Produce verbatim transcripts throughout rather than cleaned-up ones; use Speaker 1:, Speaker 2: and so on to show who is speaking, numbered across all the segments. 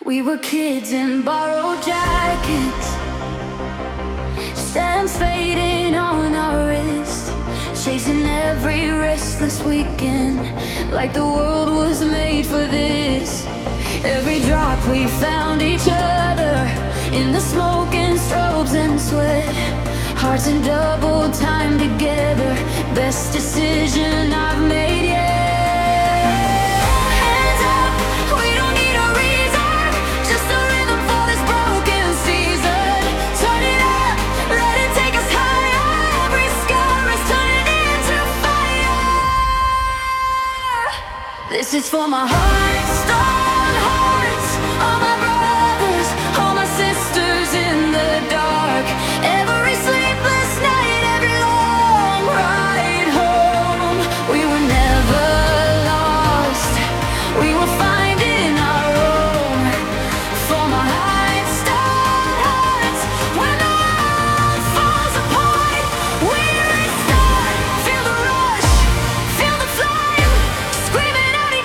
Speaker 1: We were kids in borrowed jackets, stamps fading on our wrists, chasing every restless weekend, like the world was made for this. Every drop we found each other in the smoke and strobes and sweat, hearts in double time together, best decision I've made yet. This is for my heart-stone hearts, all my brothers, all my sisters in the dark. Every sleepless night, every long ride home. We were never lost, we were finding our own. For my heart-stone hearts, when the world falls apart, we restart. Feel the rush, feel the flame, screaming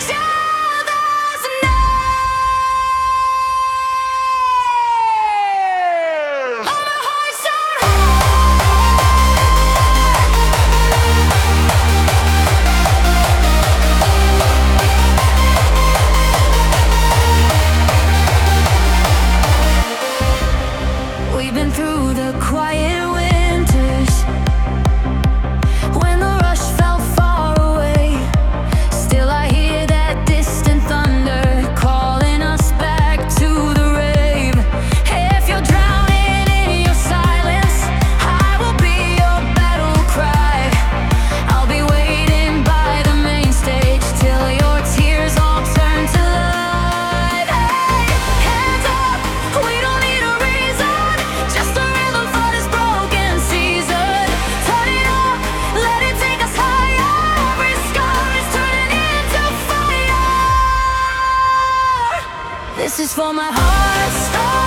Speaker 1: through the quiet winters, when the rush felt far away. Still I hear that distant thunder calling us back to the rave. If you're drowning in your silence, I will be your battle cry. I'll be waiting by the main stage till your tears all turn to light. Hey, hands up, we don't need a reason, just a rhythm for this broken season. Turn it up, let it take us higher. Every scar is turning into fire. This is for my heart.